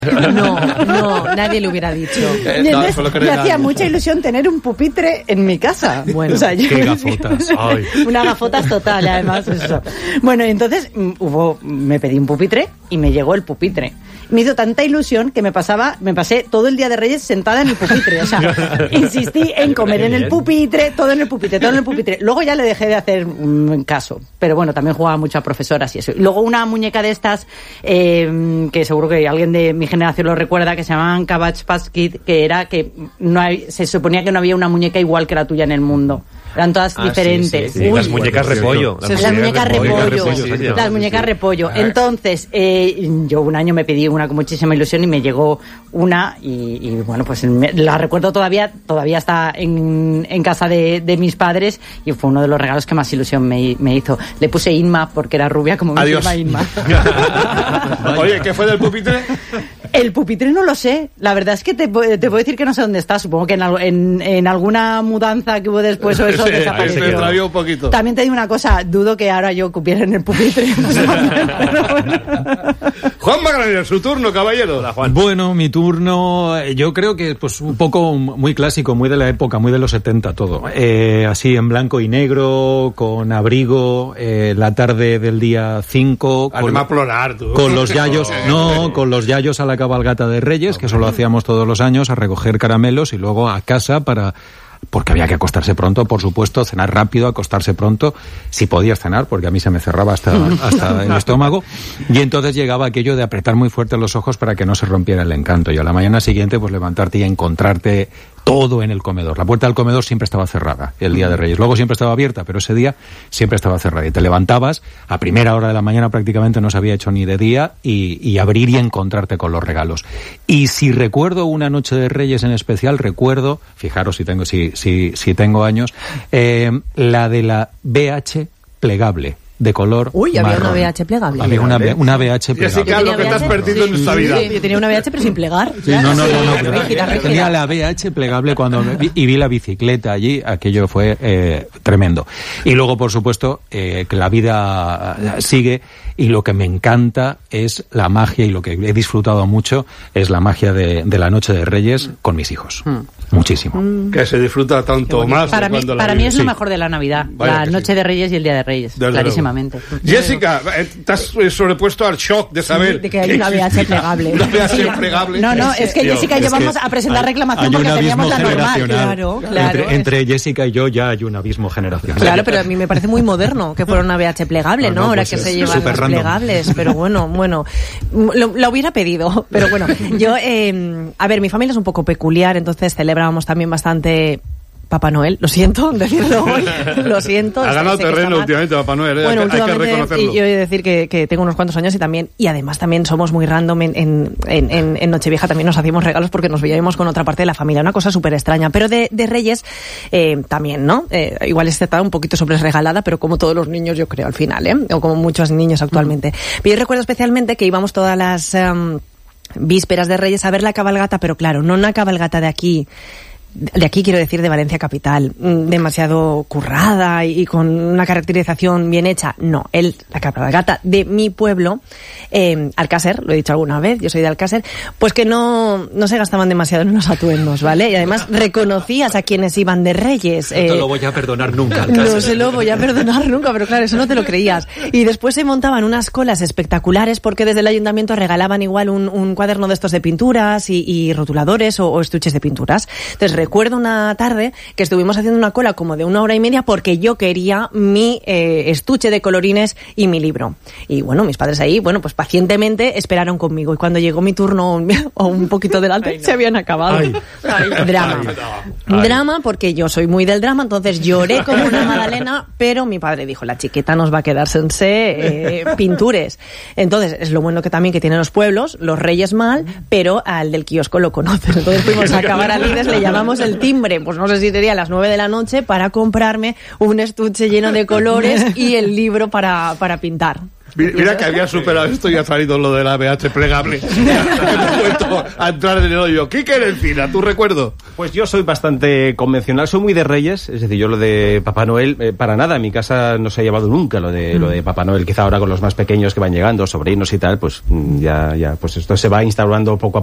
No, nadie le hubiera dicho. Me hacía mucha ilusión tener un pupitre en mi casa. Bueno, o sea, qué gafotas. Ay. Una gafotas total, además, eso. Bueno, entonces me pedí un pupitre y me llegó el pupitre. Me hizo tanta ilusión que me pasé todo el día de Reyes sentada en el pupitre. O sea, insistí en comer en el pupitre, todo en el pupitre. Luego ya le dejé de hacer caso. Pero bueno, también jugaba mucho a profesoras y eso. Y luego una muñeca de estas, que seguro que alguien de mi generación lo recuerda, que se llamaban Cabbage Patch Kid, que era que se suponía que no había una muñeca igual que la tuya en el mundo. Eran todas diferentes. Sí. Las muñecas repollo. Las muñecas repollo. Entonces, yo un año me pedí una con muchísima ilusión y me llegó una y bueno, pues la recuerdo todavía está en casa de mis padres y fue uno de los regalos que más ilusión me hizo. Le puse Inma porque era rubia como mi prima Inma. Oye, ¿qué fue del pupitre? El pupitre no lo sé. La verdad es que te puedo decir que no sé dónde está. Supongo que en alguna mudanza que hubo después o eso desapareció. Se extravió un poquito. También te digo una cosa. Dudo que ahora yo cupiera en el pupitre. Juan Magranero, su turno, caballero. Hola, Juan. Bueno, mi turno, yo creo que pues un poco muy clásico, muy de la época, muy de los 70 todo. Así en blanco y negro, con abrigo, la tarde del día 5. Con los yayos, con los yayos a la cabalgata de Reyes, que eso lo hacíamos todos los años, a recoger caramelos y luego a casa porque había que acostarse pronto, por supuesto, cenar rápido, acostarse pronto, si podías cenar, porque a mí se me cerraba hasta el estómago, y entonces llegaba aquello de apretar muy fuerte los ojos para que no se rompiera el encanto, y a la mañana siguiente pues levantarte y encontrarte todo en el comedor. La puerta del comedor siempre estaba cerrada el día de Reyes. Luego siempre estaba abierta, pero ese día siempre estaba cerrada. Y te levantabas, a primera hora de la mañana prácticamente no se había hecho ni de día, y abrir y encontrarte con los regalos. Y si recuerdo una noche de Reyes en especial, fijaros si tengo años, la de la BH plegable. De color había marrón. una BH plegable. Había una BH plegable. Jessica, lo que te has perdido en esta vida. Yo tenía una BH pero sin plegar. Sí, no. Tenía la BH plegable cuando vi la bicicleta allí, aquello fue tremendo. Y luego, por supuesto, que la vida sigue, y lo que me encanta es la magia, y lo que he disfrutado mucho es la magia de la noche de Reyes con mis hijos. Muchísimo. Que se disfruta tanto más. Para mí es lo mejor de la Navidad, la noche de Reyes y el día de Reyes, clarísimamente. Jessica, te has sobrepuesto al shock de saber de que hay una VH plegable. Una VH plegable. No, es que Jessica y yo vamos a presentar reclamación porque teníamos la normal. Claro. Entre Jessica y yo ya hay un un abismo generacional. Claro, pero a mí me parece muy moderno que fuera una VH plegable, ¿no? Ahora pues que se llevan las plegables, pero bueno, lo hubiera pedido, pero bueno, yo, a ver, mi familia es un poco peculiar, entonces celebrábamos también bastante Papá Noel, lo siento decirlo hoy, lo siento. Ha ganado terreno últimamente Papá Noel, bueno, hay que reconocerlo. Y yo he de decir que tengo unos cuantos años y además también somos muy random en Nochevieja, también nos hacíamos regalos porque nos veíamos con otra parte de la familia, una cosa súper extraña, pero de Reyes también, ¿no? Igual está un poquito sobre regalada, pero como todos los niños yo creo al final, o como muchos niños actualmente. Pero yo recuerdo especialmente que íbamos todas las vísperas de Reyes a ver la cabalgata, pero claro, no una cabalgata de aquí quiero decir de Valencia capital, demasiado currada y con una caracterización bien hecha. No, la cabalgata de mi pueblo, Alcácer, lo he dicho alguna vez, yo soy de Alcácer, pues que no se gastaban demasiado en los atuendos, ¿vale? Y además reconocías a quienes iban de Reyes. No te lo voy a perdonar nunca, Alcácer. No se lo voy a perdonar nunca, pero claro, eso no te lo creías. Y después se montaban unas colas espectaculares porque desde el ayuntamiento regalaban igual un cuaderno de estos de pinturas y rotuladores o estuches de pinturas. Entonces recuerdo una tarde que estuvimos haciendo una cola como de 1 hora y media porque yo quería mi estuche de colorines y mi libro. Y bueno, mis padres ahí, bueno, pues pacientemente esperaron conmigo. Y cuando llegó mi turno o un poquito delante, se habían acabado. Drama, porque yo soy muy del drama, entonces lloré como una magdalena, pero mi padre dijo, la chiqueta nos va a quedar sense pintures. Entonces, es lo bueno que también que tienen los pueblos, los Reyes mal, pero al del kiosco lo conocen. Entonces fuimos a acabar a Lides, le llamamos el timbre, pues no sé si sería a las 9 de la noche para comprarme un estuche lleno de colores y el libro para pintar. Mira que había superado esto y ha salido lo de la BH plegable. Hemos vuelto a entrar en el hoyo. Quique Encina, ¿tu recuerdo? Pues yo soy bastante convencional, soy muy de Reyes, es decir, yo lo de Papá Noel, para nada, en mi casa no se ha llevado nunca lo de Papá Noel, quizá ahora con los más pequeños que van llegando, sobrinos y tal, pues ya, pues esto se va instaurando poco a